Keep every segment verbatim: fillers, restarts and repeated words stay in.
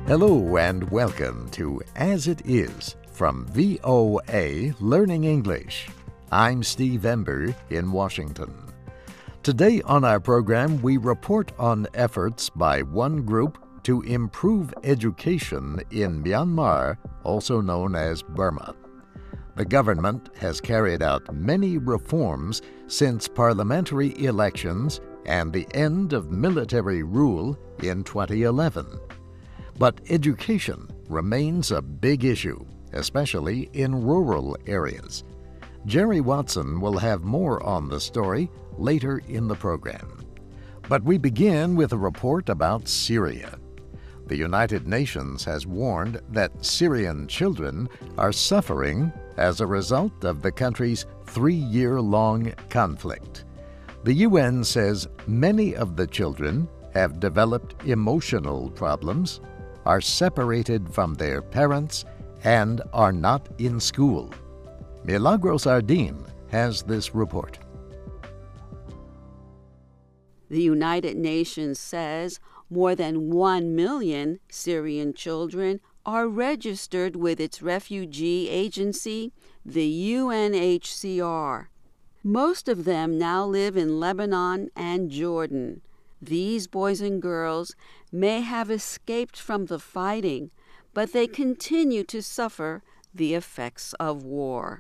Hello and welcome to As It Is from V O A Learning English. I'm Steve Ember in Washington. Today on our program, we report on efforts by one group to improve education in Myanmar, also known as Burma. The government has carried out many reforms since parliamentary elections and the end of military rule in twenty eleven. But education remains a big issue, especially in rural areas. Jerry Watson will have more on the story later in the program. But we begin with a report about Syria. The United Nations has warned that Syrian children are suffering as a result of the country's three-year-long conflict. The U N says many of the children have developed emotional problems, are separated from their parents, and are not in school. Milagros Ardin has this report. The United Nations says more than one million Syrian children are registered with its refugee agency, the U N H C R. Most of them now live in Lebanon and Jordan. These boys and girls may have escaped from the fighting, but they continue to suffer the effects of war.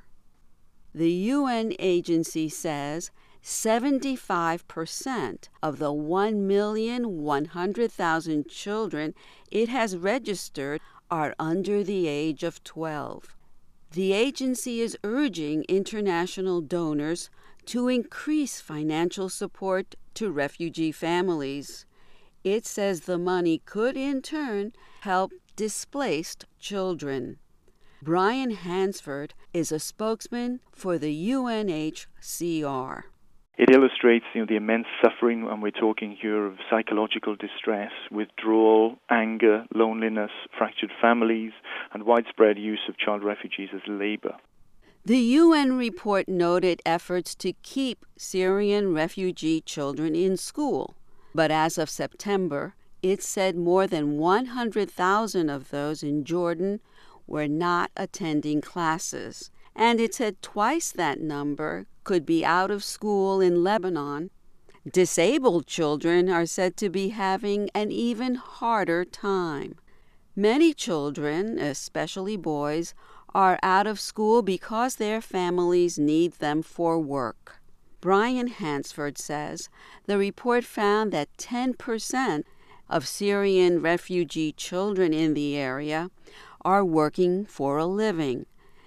The U N agency says seventy-five percent of the one million one hundred thousand children it has registered are under the age of twelve. The agency is urging international donors to increase financial support to refugee families. It says the money could in turn help displaced children. Brian Hansford is a spokesman for the U N H C R. It illustrates, you know, the immense suffering, and we're talking here of psychological distress, withdrawal, anger, loneliness, fractured families, and widespread use of child refugees as labor. The U N report noted efforts to keep Syrian refugee children in school, but as of September, it said more than one hundred thousand of those in Jordan were not attending classes, and it said twice that number could be out of school in Lebanon. Disabled children are said to be having an even harder time. Many children, especially boys, are out of school because their families need them for work. Brian Hansford says the report found that ten percent of Syrian refugee children in the area are working for a living.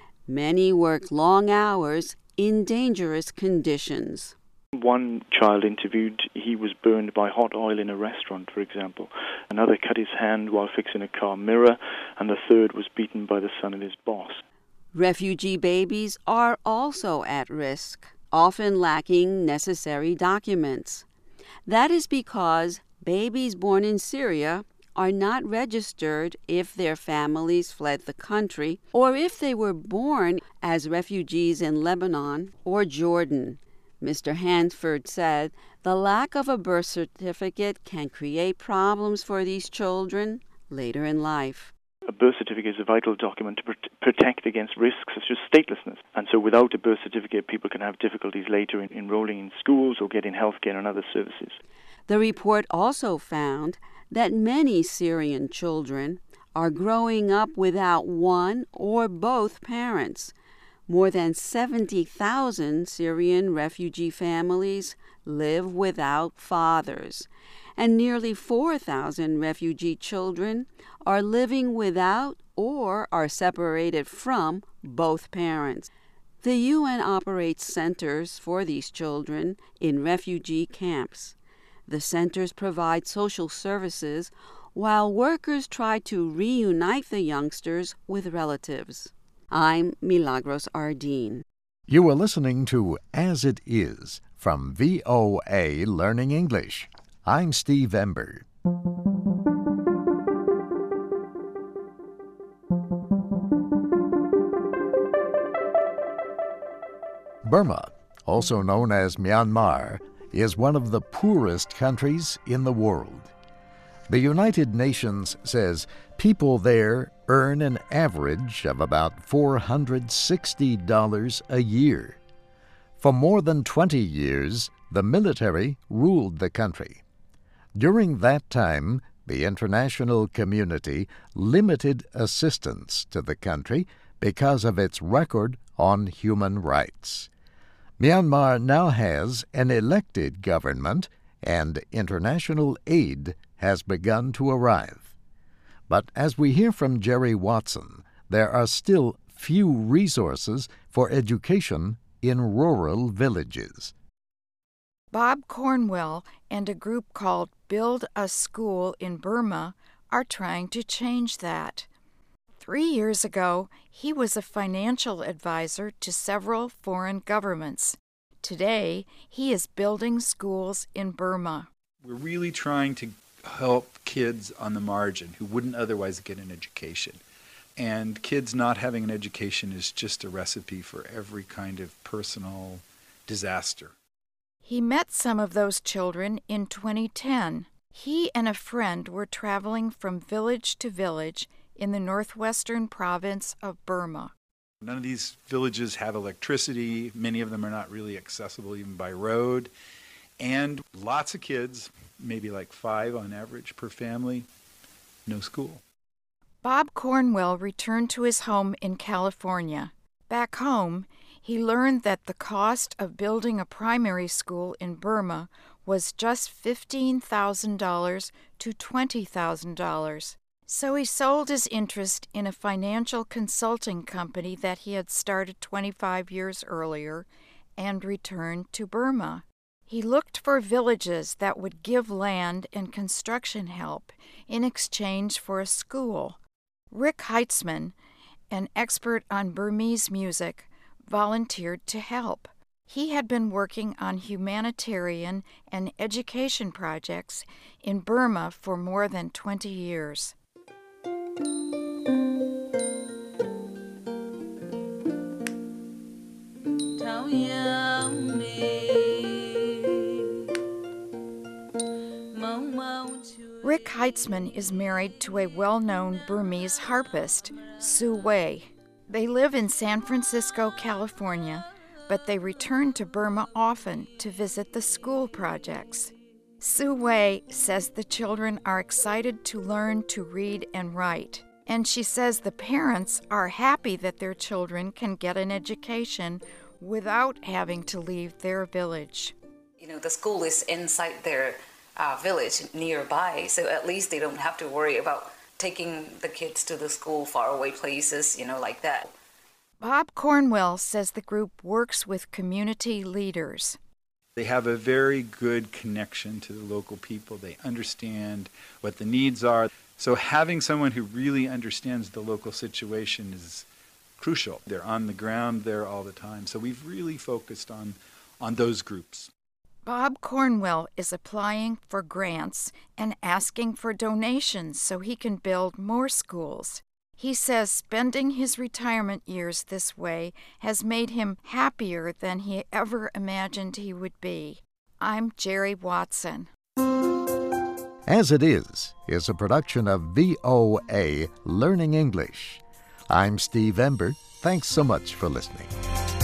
Many work long hours in dangerous conditions. One child interviewed, he was burned by hot oil in a restaurant, for example. Another cut his hand while fixing a car mirror, and the third was beaten by the son of his boss. Refugee babies are also at risk, often lacking necessary documents. That is because babies born in Syria are not registered if their families fled the country or if they were born as refugees in Lebanon or Jordan. Mister Hansford said the lack of a birth certificate can create problems for these children later in life. A birth certificate is a vital document to pr- protect against risks such as statelessness. And so without a birth certificate, people can have difficulties later in enrolling in schools or getting health care and other services. The report also found that many Syrian children are growing up without one or both parents. More than seventy thousand Syrian refugee families live without fathers, and nearly four thousand refugee children are living without or are separated from both parents. The U N operates centers for these children in refugee camps. The centers provide social services while workers try to reunite the youngsters with relatives. I'm Milagros Ardin. You are listening to As It Is from V O A Learning English. I'm Steve Ember. Burma, also known as Myanmar, is one of the poorest countries in the world. The United Nations says people there earn an average of about four hundred sixty dollars a year. For more than twenty years, the military ruled the country. During that time, the international community limited assistance to the country because of its record on human rights. Myanmar now has an elected government, and international aid has begun to arrive. But as we hear from Jerry Watson, there are still few resources for education in rural villages. Bob Cornwell and a group called Build a School in Burma are trying to change that. Three years ago, he was a financial advisor to several foreign governments. Today, he is building schools in Burma. We're really trying to help kids on the margin who wouldn't otherwise get an education. And kids not having an education is just a recipe for every kind of personal disaster. He met some of those children in twenty ten. He and a friend were traveling from village to village in the northwestern province of Burma. None of these villages have electricity. Many of them are not really accessible even by road. And lots of kids, maybe like five on average per family, no school. Bob Cornwell returned to his home in California. Back home, he learned that the cost of building a primary school in Burma was just fifteen thousand dollars to twenty thousand dollars. So he sold his interest in a financial consulting company that he had started twenty-five years earlier and returned to Burma. He looked for villages that would give land and construction help in exchange for a school. Rick Heitzman, an expert on Burmese music, volunteered to help. He had been working on humanitarian and education projects in Burma for more than twenty years. Rick Heitzman is married to a well-known Burmese harpist, Sue Wei. They live in San Francisco, California, but they return to Burma often to visit the school projects. Sue Wei says the children are excited to learn to read and write, and she says the parents are happy that their children can get an education without having to leave their village. You know, the school is inside their uh, village nearby, so at least they don't have to worry about taking the kids to the school faraway places, you know, like that. Bob Cornwell says the group works with community leaders. They have a very good connection to the local people. They understand what the needs are. So having someone who really understands the local situation is crucial. They're on the ground there all the time. So we've really focused on, on those groups. Bob Cornwell is applying for grants and asking for donations so he can build more schools. He says spending his retirement years this way has made him happier than he ever imagined he would be. I'm Jerry Watson. As It Is is a production of V O A Learning English. I'm Steve Ember. Thanks so much for listening.